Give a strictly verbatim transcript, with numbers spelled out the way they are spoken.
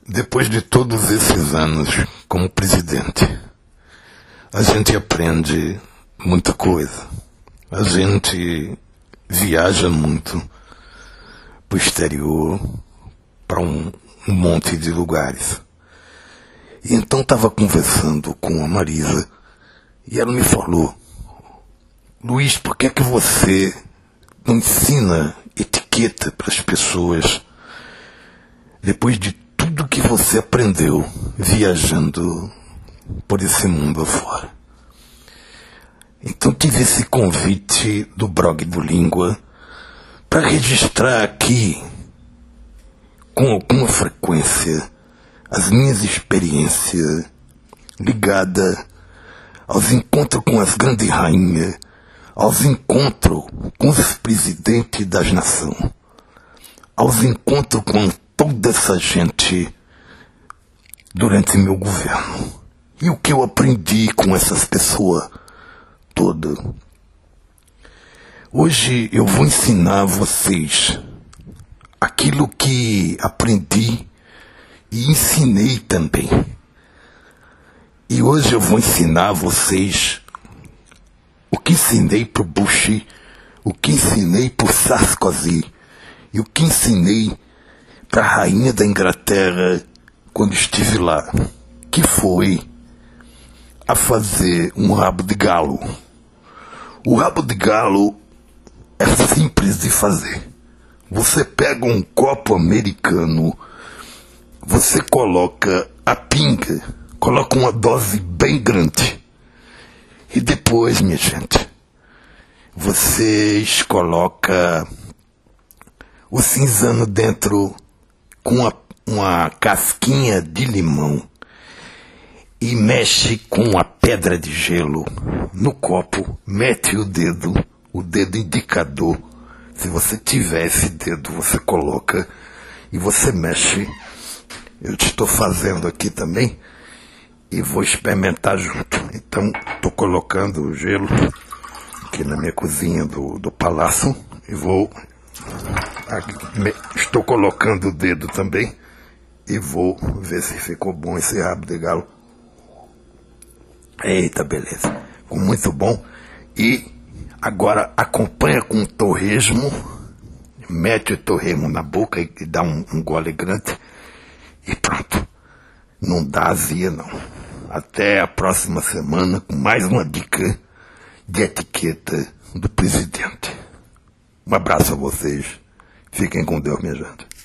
Depois de todos esses anos como presidente, a gente aprende muita coisa. A gente viaja muito para o exterior, para um, um monte de lugares. E então estava conversando com a Marisa e ela me falou: Luiz, por que é que você não ensina etiqueta para as pessoas depois de tudo que você aprendeu viajando por esse mundo afora? Então tive esse convite do blog do Língua para registrar aqui com alguma frequência as minhas experiências ligadas aos encontros com as grandes rainhas, aos encontros com os presidentes das nações, aos encontros com toda essa gente durante meu governo. E o que eu aprendi com essas pessoas todas. Hoje eu vou ensinar a vocês aquilo que aprendi e ensinei também. E hoje eu vou ensinar a vocês o que ensinei para o Bush, o que ensinei para o Sarkozy e o que ensinei para a rainha da Inglaterra quando estive lá, que foi a fazer um rabo de galo. O rabo de galo é simples de fazer. Você pega um copo americano, você coloca a pinga, coloca uma dose bem grande. E depois, minha gente, vocês colocam o cinzano dentro com uma, uma casquinha de limão e mexe com a pedra de gelo no copo, mete o dedo, o dedo indicador. Se você tiver esse dedo, você coloca e você mexe. Eu estou fazendo aqui também e vou experimentar junto. Então, estou colocando o gelo aqui na minha cozinha do, do palácio e vou... Estou colocando o dedo também e vou ver se ficou bom esse rabo de galo. Eita, beleza. Ficou muito bom. E agora acompanha com o torresmo. Mete o torresmo na boca e dá um, um gole grande. E pronto. Não dá azia, não. Até a próxima semana com mais uma dica de etiqueta do presidente. Um abraço a vocês. Fiquem com Deus, minha gente.